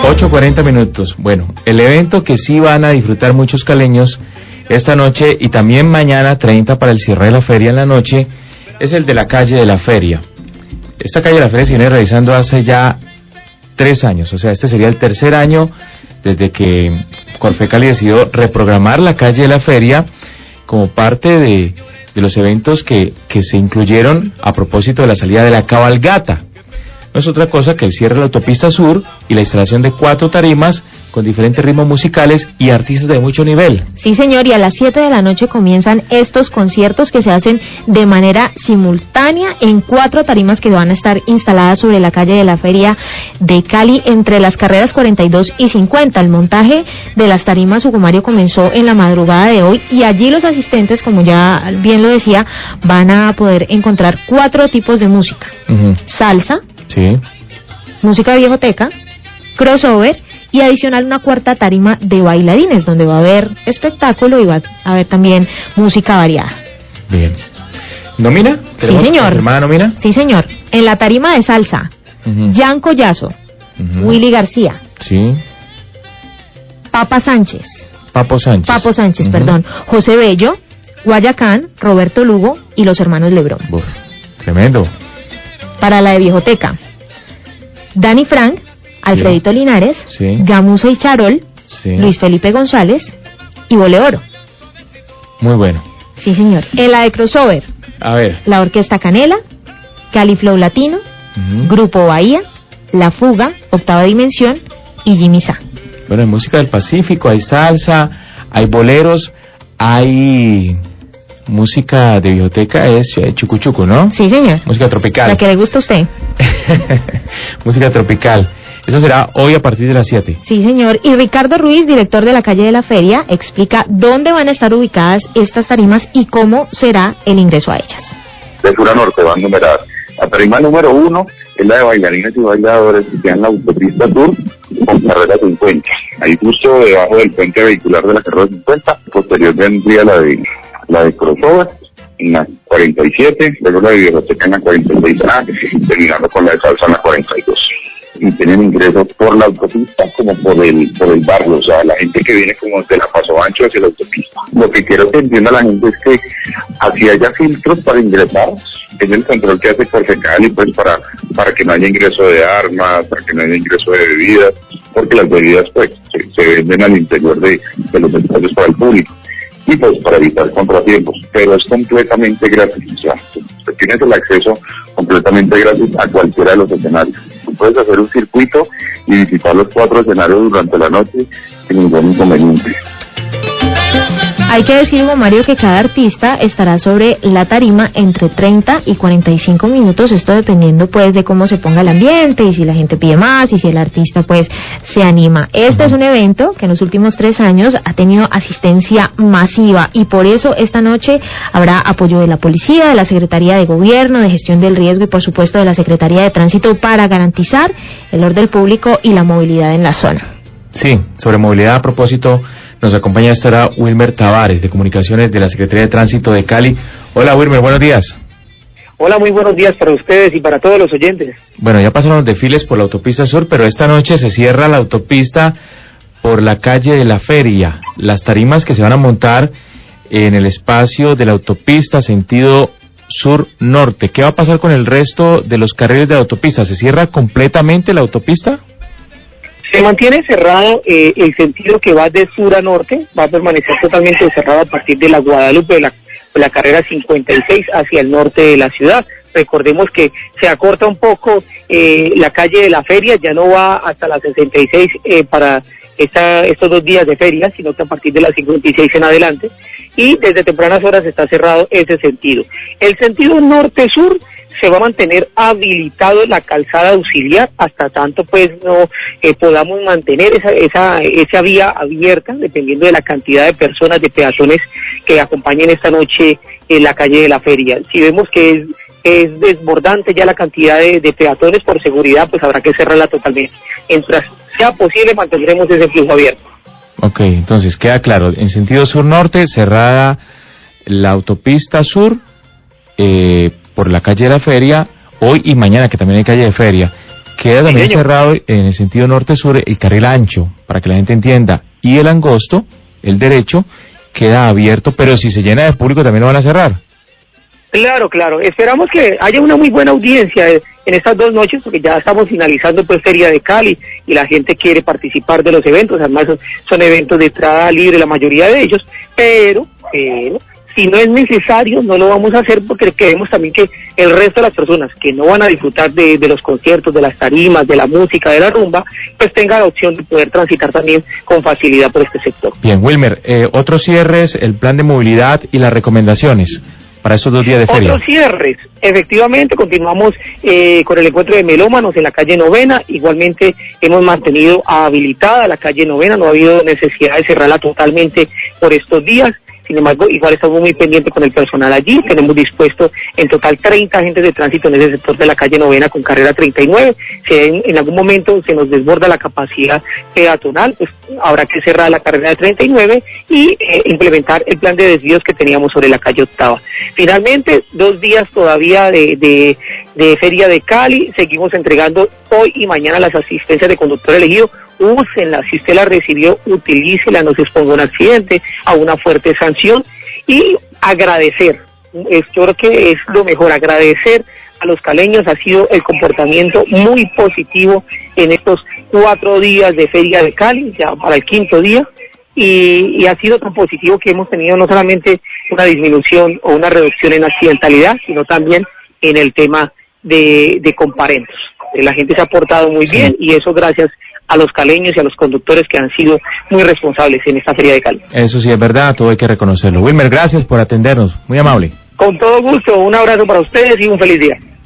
8:40. Bueno, el evento que sí van a disfrutar muchos caleños esta noche y también mañana 30 para el cierre de la feria en la noche es el de la calle de la feria. Esta calle de la feria se viene realizando hace ya 3 años, o sea, este sería el tercer año desde que Corfecali decidió reprogramar la calle de la feria como parte de los eventos que se incluyeron a propósito de la salida de la cabalgata. No es otra cosa que el cierre de la autopista sur y la instalación de 4 tarimas con diferentes ritmos musicales y artistas de mucho nivel. Sí, señor, y a las 7 de la noche comienzan estos conciertos que se hacen de manera simultánea en 4 tarimas que van a estar instaladas sobre la calle de la feria de Cali entre las carreras 42 y 50. El montaje de las tarimas, Hugo Mario, comenzó en la madrugada de hoy y allí los asistentes, como ya bien lo decía, van a poder encontrar 4 tipos de música. Salsa, sí, música de viejoteca, crossover y adicional una 4ª tarima de bailarines donde va a haber espectáculo y va a haber también música variada. Bien. ¿Nómina? Sí, señor. ¿Hermana nómina? Sí, señor. En la tarima de salsa, Jan Collazo, Willy García, sí, Papo Sánchez, perdón, José Bello, Guayacán, Roberto Lugo y los hermanos Lebrón. Uf, tremendo. Para la de viejoteca, Dani Frank, Alfredito Linares, sí, Gamuza y Charol, sí, Luis Felipe González y Boleoro. Muy bueno. Sí, señor. En la de crossover, a ver, la Orquesta Canela, Cali Flow Latino, Grupo Bahía, La Fuga, Octava Dimensión y Jimmy Sá. Bueno, hay música del Pacífico, hay salsa, hay boleros, hay música de biblioteca, es chucuchuco, ¿no? Sí, señor. Música tropical. La que le gusta a usted. Música tropical. Eso será hoy a partir de las 7. Sí, señor. Y Ricardo Ruiz, director de la calle de la feria, explica dónde van a estar ubicadas estas tarimas y cómo será el ingreso a ellas. De sur a norte van numeradas. La tarima número 1 es la de bailarines y bailadores que queda en la autopista sur con carrera 50. Ahí justo debajo del puente vehicular de la carrera 50. Posterior vendría la de crossover en la 47, luego la de biblioteca en la 46A, terminando con la de salsa en la 42. Y tienen ingreso por la autopista como por el barrio, o sea, la gente que viene como de la Paso Ancho hacia la autopista. Lo que quiero que entienda la gente es que así haya filtros para ingresar, es el control que hace Corfecali, pues para que no haya ingreso de armas, para que no haya ingreso de bebidas, porque las bebidas pues se venden al interior de los espacios para el público. Y pues para evitar contratiempos, pero es completamente gratis, o sea, tienes el acceso completamente gratis a cualquiera de los escenarios. Tú puedes hacer un circuito y visitar los 4 escenarios durante la noche sin ningún inconveniente. Hay que decir, Hugo Mario, que cada artista estará sobre la tarima entre 30 y 45 minutos, esto dependiendo pues de cómo se ponga el ambiente y si la gente pide más y si el artista pues se anima. Este es un evento que en los últimos 3 años ha tenido asistencia masiva y por eso esta noche habrá apoyo de la policía, de la Secretaría de Gobierno, de Gestión del Riesgo y por supuesto de la Secretaría de Tránsito para garantizar el orden público y la movilidad en la zona. Sí, sobre movilidad a propósito, nos acompaña esta hora Wilmer Tavares, de Comunicaciones de la Secretaría de Tránsito de Cali. Hola Wilmer, buenos días. Hola, muy buenos días para ustedes y para todos los oyentes. Bueno, ya pasaron los desfiles por la autopista sur, pero esta noche se cierra la autopista por la calle de la feria. Las tarimas que se van a montar en el espacio de la autopista sentido sur-norte. ¿Qué va a pasar con el resto de los carriles de autopista? ¿Se cierra completamente la autopista? Se mantiene cerrado el sentido que va de sur a norte, va a permanecer totalmente cerrado a partir de la Guadalupe, de la carrera 56 hacia el norte de la ciudad. Recordemos que se acorta un poco la calle de la feria, ya no va hasta la 66 para estos 2 días de feria, sino que a partir de las 56 en adelante, y desde tempranas horas está cerrado ese sentido. El sentido norte-sur se va a mantener habilitado la calzada auxiliar hasta tanto pues no podamos mantener esa vía abierta, dependiendo de la cantidad de personas, de peatones que acompañen esta noche en la calle de la feria. Si vemos que es desbordante ya la cantidad de peatones, por seguridad pues habrá que cerrarla totalmente. Mientras sea posible mantendremos ese flujo abierto. Ok, entonces queda claro, en sentido sur-norte cerrada la autopista sur por la calle de la feria, hoy y mañana que también hay calle de feria, queda también Sí, señor. cerrado en el sentido norte-sur el carril ancho, para que la gente entienda, y el angosto, el derecho, queda abierto, pero si se llena de público también lo van a cerrar. Claro, claro. Esperamos que haya una muy buena audiencia en estas 2 noches, porque ya estamos finalizando pues Feria de Cali y la gente quiere participar de los eventos. Además son eventos de entrada libre la mayoría de ellos, pero si no es necesario no lo vamos a hacer, porque queremos también que el resto de las personas que no van a disfrutar de los conciertos, de las tarimas, de la música, de la rumba, pues tengan la opción de poder transitar también con facilidad por este sector. Bien, Wilmer, otros cierres, el plan de movilidad y las recomendaciones para estos 2 días de feria. Otros cierres, efectivamente, continuamos con el encuentro de melómanos en la calle Novena. Igualmente hemos mantenido habilitada la calle Novena, no ha habido necesidad de cerrarla totalmente por estos días. Sin embargo, igual estamos muy pendientes con el personal allí. Tenemos dispuesto en total 30 agentes de tránsito en ese sector de la calle Novena con carrera 39. Si en algún momento se nos desborda la capacidad peatonal, pues habrá que cerrar la carrera de 39 y implementar el plan de desvíos que teníamos sobre la calle Octava. Finalmente, 2 días todavía de Feria de Cali. Seguimos entregando hoy y mañana las asistencias de conductor elegido. Úsenla, si usted la recibió, utilícela, no se exponga a un accidente, a una fuerte sanción, y agradecer. Yo creo que es lo mejor, agradecer a los caleños. Ha sido el comportamiento muy positivo en estos 4 días de Feria de Cali, ya para el 5.º día, y ha sido tan positivo que hemos tenido no solamente una disminución o una reducción en accidentalidad, sino también en el tema de comparentos. La gente se ha portado muy bien, y eso gracias a los caleños y a los conductores que han sido muy responsables en esta Feria de Cali. Eso sí es verdad, todo hay que reconocerlo. Wilmer, gracias por atendernos, muy amable. Con todo gusto, un abrazo para ustedes y un feliz día.